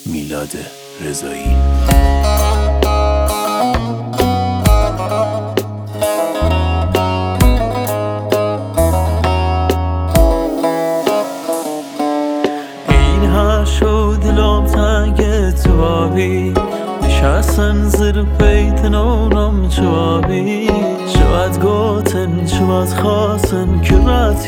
میلاد رضایی. دلم تنگ توابی نشستن زیر پیتن اونم چوابی شاید گوتن شاید خواستن که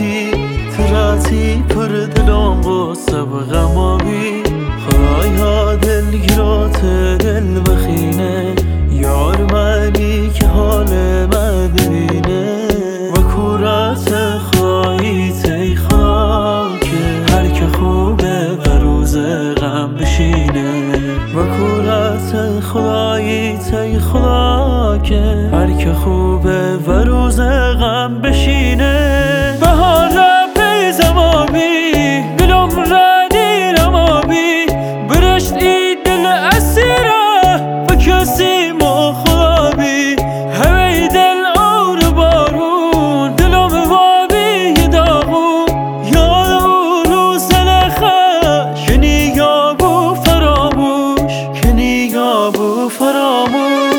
راتی پر دلم غصه و غمابی خدایا دلگیرات دل بخینه یار منی که حال من ببینه و کورت خواهی تی خاکه هر که خوبه و روز غم بشینه و کورت خدایی تی خاکه هر که خوبه و روز غم بشینه بهار پیزم آبی دلم ردیرم آبی برشت ای دل اسیره و کسی مخابی هوی دل اور بارون دلم وابی داغو یاد او روز نخش کنی یابو فراموش کنی یابو فراموش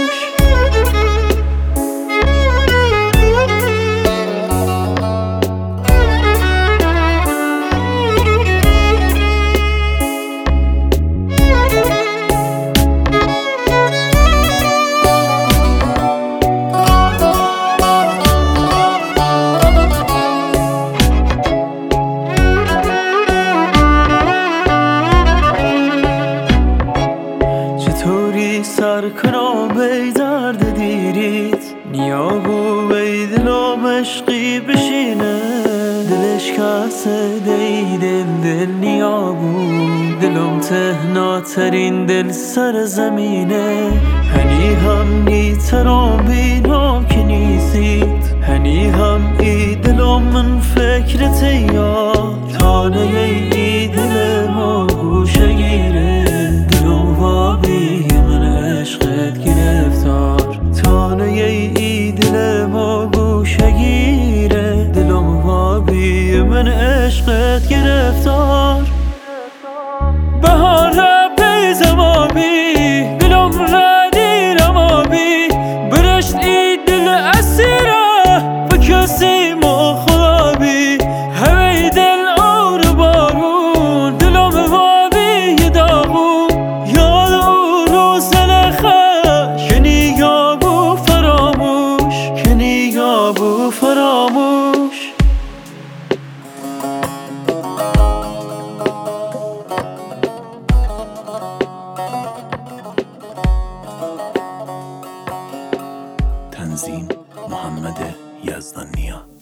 چطوری سر کنم بی درد دیریت نیابو بی دلم عشقی بشینه دلش کسه دی دل نیابو دلم تهناترین دل سر زمینه هنی هم نیترم بینم که نیستید هنی هم ای دلم من فکرت یا تانه ای دل ما گوشه گیره دلم وابی من عشقت گرفتار تانه ای دل ما گوشه گیره دلم وابی من عشقت گرفتار بهار پیزم آبی دلم ردیرم آبی برشت ای دل اسیره و کسی مخابی هوی دل اور بارون دلم وابی داغو یاد او روز نخش کنی یابو فراموش کنی یابو فراموش تنظیم محمد یزدانیا.